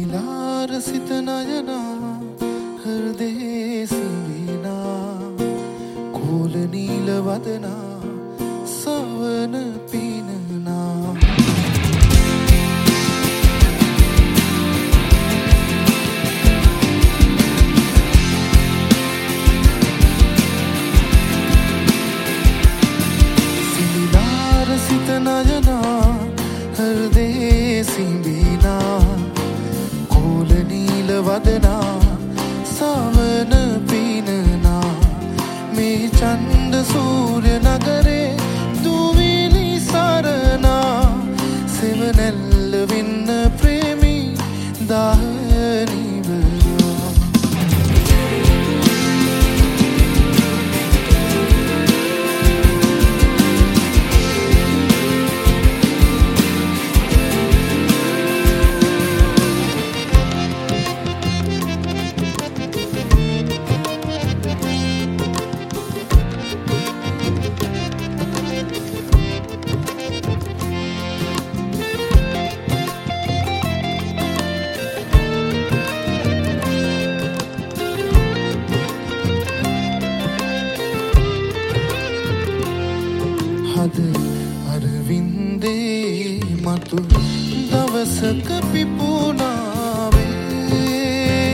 සිනිලාර සිත නයනා හෘදේ සිවිනා කෝල නීල වදනා සවන පිනනා සිනිලාර සිත නයනා හෘදේ සිවිනා කෝල නීල වදනා සවන පිනනා මේ චන්ද සූර්ය නගරේ දුවිලි සරනා සෙවනැල්ල වෙන්න ප්‍රේමී දාහ නිවනා හද අරවින්දේ මතු දවසක පිපුණාවේ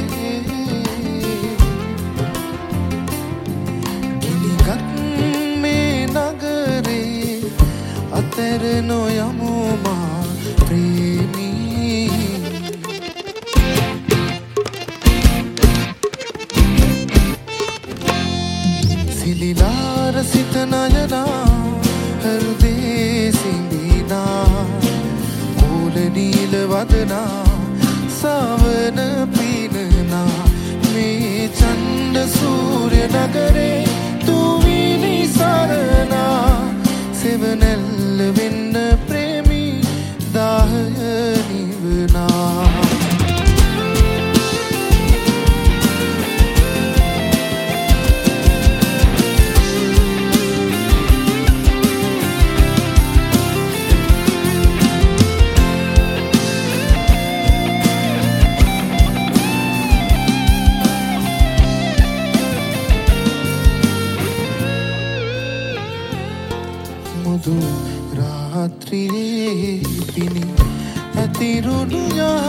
ගිනිගත් මේ නගරේ අතර නොයමු මා ප්‍රේමී සිලිලාර සිත නයනා හෘදේ සිඹිනා කෝල නීල වදනා සවන පිනනා මේ චන්ද සූර්ය නගරේ තුවිලි සරනා සෙවනැල්ල වෙන්න ප්‍රේමී දාහ නිවනා මුදු රාත්‍රියේ පිණි ඇතිරුණු